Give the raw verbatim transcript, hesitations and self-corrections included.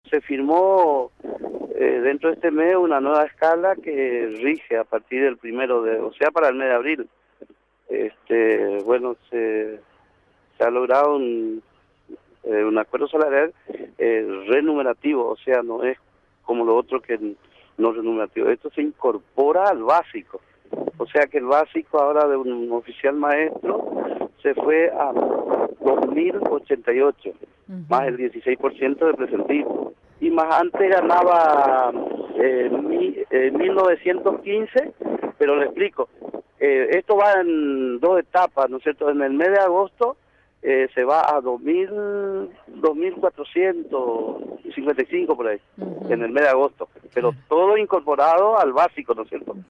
se firmó eh, dentro de este mes una nueva escala que rige a partir del primero de, o sea, para el mes de abril. Este, bueno, se, se ha logrado un, eh, un acuerdo salarial eh, renumerativo, o sea, no es como lo otro que no renumerativo. Esto se incorpora al básico, o sea que el básico ahora de un oficial maestro se fue a dos mil ochenta y ocho, uh-huh. más el dieciséis por ciento de presentismo. Y más antes ganaba eh, mi, eh, mil novecientos quince, pero le explico, eh, esto va en dos etapas, ¿no es cierto? En el mes de agosto eh, se va a dos mil, dos mil cuatrocientos cincuenta y cinco por ahí, uh-huh. en el mes de agosto, pero todo incorporado al básico, ¿no es cierto?